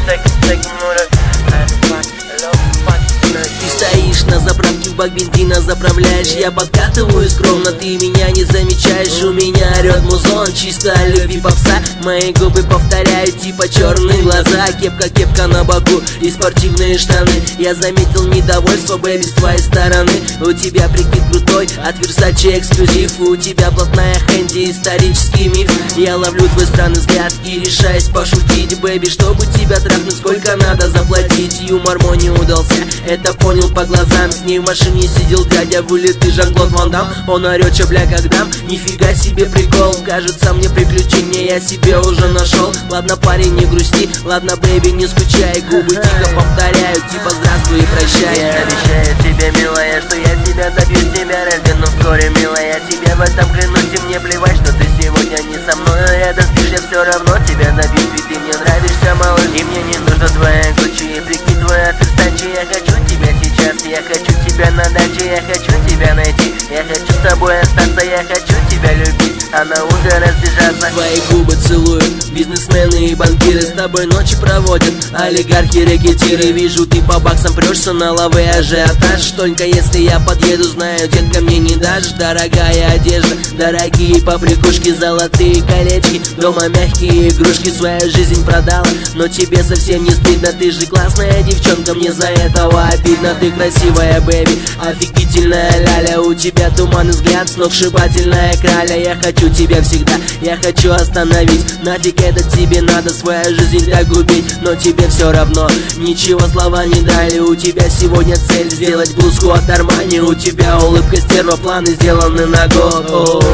Ты стоишь на заправке, в бак бензина заправляешь. Я подкатываю скромно, ты меня не замечаешь. У меня орет музон, чисто любви попса. Мои губы повторяют, типа черные глаза. Кепка на боку и спортивные штаны. Я заметил недовольство, бэби, с твоей стороны. У тебя прикид крутой, от Versace эксклюзив. У тебя блатная хэнди, исторический миф. Я ловлю твой странный взгляд и решаюсь пошутить. Бэби, чтобы тебя трахнуть, сколько надо заплатить? Юмор мой не удался, это понял по глазам. С ней в машине сидел дядя, вылитый Жан-Клод Ван Дам. Он орет, чё, бля, как дам? Нифига себе прикол, кажется мне приключение я себе уже нашел. Ладно, парень, не грусти, ладно, бэби, не скучай. Губы тихо повторяют, типа здравствуй и прощай. Я обещаю тебе, милая, что я тебя добьюсь, тебя раздену вскоре, милая. Тебе в этом клянусь, и мне плевать, что ты сегодня не со мной рядом спишь, я все равно тебя добьюсь. Ведь ты мне нравишься, малыш, и мне не нужна твоя Гуччи. Прикинь, твоя Versace, я хочу тебя сейчас. Я хочу тебя на даче, я хочу тебя найти. Я хочу с тобой остаться, я хочу тебя любить, а на утро разбежаться. Твои губы целуют бизнесмены и банкиры, с тобой ночи проводят олигархи, рэкетиры. Вижу, ты по баксам прешься на лавы ажиотаж. Только если я подъеду, знаю, детка, мне не дашь. Дорогая одежда, дорогие побрякушки, золотые колечки, дома мягкие игрушки. Свою жизнь продала, но тебе совсем не стыдно. Ты же классная девчонка, мне за этого обидно. Ты красивая, бэби, офигительная ляля. У тебя туманный взгляд, сногсшибательная краля. Я хочу тебя всегда, я хочу остановить. Нафиг это тебе надо, свою жизнь так губить. Но тебе все равно, ничего слова не дали. У тебя сегодня цель сделать блузку от Армани. У тебя улыбка стерва, планы сделаны на год.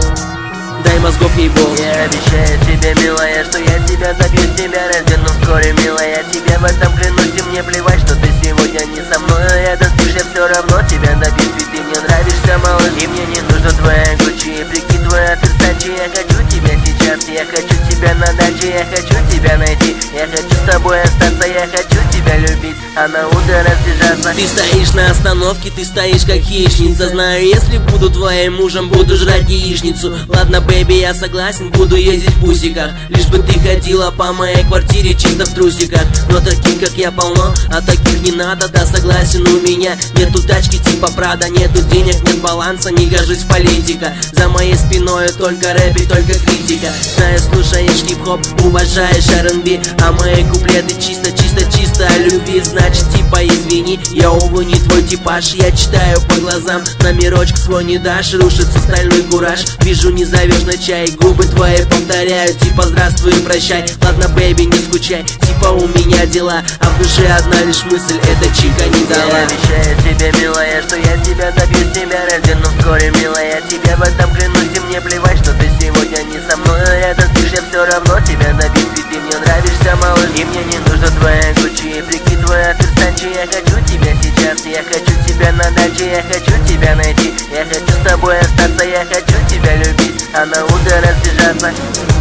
Дай мозгов, ей-богу. Я обещаю тебе, милая, что я тебя добьюсь, тебя раздену вскоре, милая. Тебе в этом клянусь, и мне плевать, что ты сегодня не со мной рядом спишь, я все равно тебя добьюсь. Ведь ты мне нравишься, малыш, и мне не нужна твоя Гуччи. Прикинь, твоя Versace, я хочу тебя сейчас. Я хочу тебя на даче, я хочу тебя найти. Я хочу с тобой остаться, я хочу тебя любить, а на утро разбежаться. Ты стоишь на остановке, ты стоишь как хищница. Знаю, если буду твоим мужем, буду жрать яичницу. Ладно, бэби, я согласен, буду ездить в бусиках. Лишь бы ты ходила по моей квартире чисто в трусиках. Но таких, как я, полно, а таких не надо. Да, согласен, у меня нету тачки типа Прада. Нету денег, нет баланса, не гожусь в политика. За моей спиной только рэп и только критика. Знаю, слушаешь хип-хоп, уважаешь R&B, а мои куплеты чисто о любви. Значит, типа извини, я, увы, не твой типаж. Я читаю по глазам, номерочек свой не дашь. Рушится стальной кураж, вижу, не зовешь на чай. Губы твои повторяют, типа здравствуй и прощай. Ладно, бэби, не скучай, типа у меня дела, а в душе одна лишь мысль, эта чика не дала. Я обещаю тебе, милая, что я тебя добьюсь, тебя раздену вскоре, милая. Тебе в этом клянусь, и мне плевать, что ты сегодня не со мной рядом спишь, я все равно тебя добьюсь. Ведь ты мне нравишься, малыш, и мне не нужна твоя Гуччи. Прикинь, твоя Versace, я хочу тебя сейчас. Я хочу тебя на даче, я хочу тебя найти. Я хочу с тобой остаться, я хочу тебя любить, а на утро разбежаться.